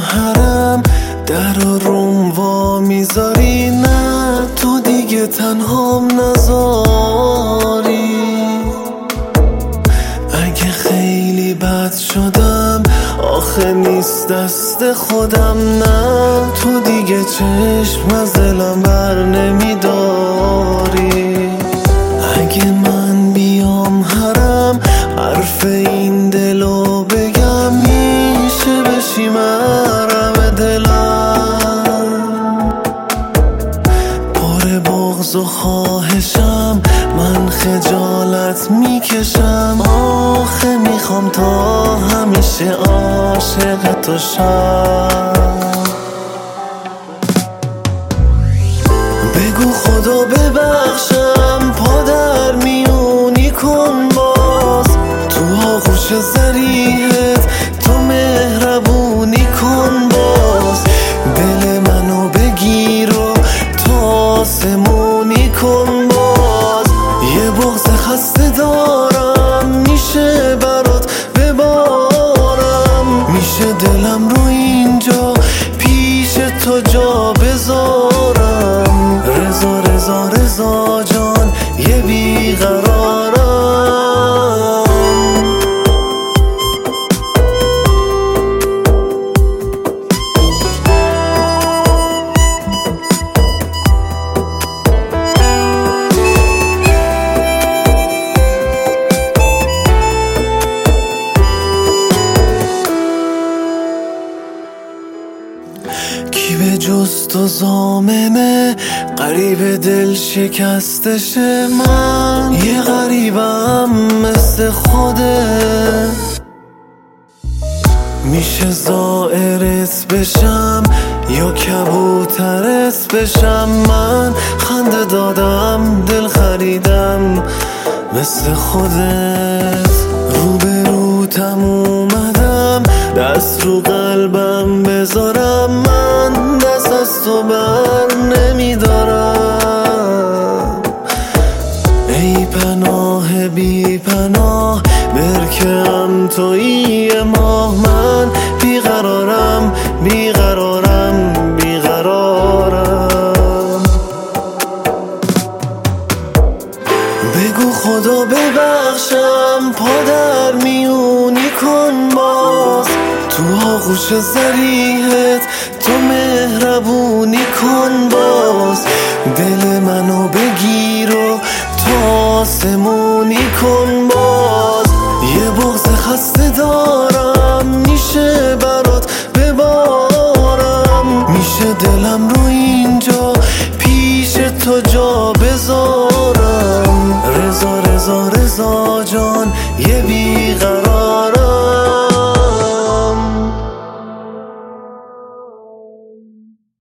حرم در و روم وا میذاری، نه تو دیگه تنهام نذاری. اگه خیلی بد شدم آخه نیست دست خودم، نه تو دیگه چشم از دلم بر نمیداری. اگه من بیام حرم حرف این دلو بگم، میشه بشی محرم دلم. پر بغض و خواهشم من خجالت میکشم، آخه میخوام تا همیشه عاشق تو شم. بگو خدا ببخشم پا در میونی کن باز، تو آغوش ذریحت تو مهربونی کن باز. دل منو بگیر و تا آسمونی کن باز. یه بغض خسته دارم میشه برات ببارم، میشه دلم رو اینجا پیش تو جا بذارم. رضا رضا رضا جان یه بیقرارم. کی به جز تو ضامنه غریب دل شکستشه؟ من یه غریبم مثل خودت. میشه زائرت بشم یا کبوترت بشم؟ من خنده دادم دل خریدم مثل خودت. روبروتم اومدم دست رو قلبم بذارم، من دست از تو بر نمیدارم. ای پناه بی پناه برکم تویی ماه، من بیقرارم بیقرارم بیقرارم. بگو خدا ببخشم پا در میونی کن باز، تو آغوش ذریحت تو مهربونی کن باز. دل منو بگیر و تا آسمونی کن باز. یه بغض خسته دارم میشه برات ببارم، میشه دلم رو اینجا پیش تو جا بذارم. رضا رضا رضا جان یه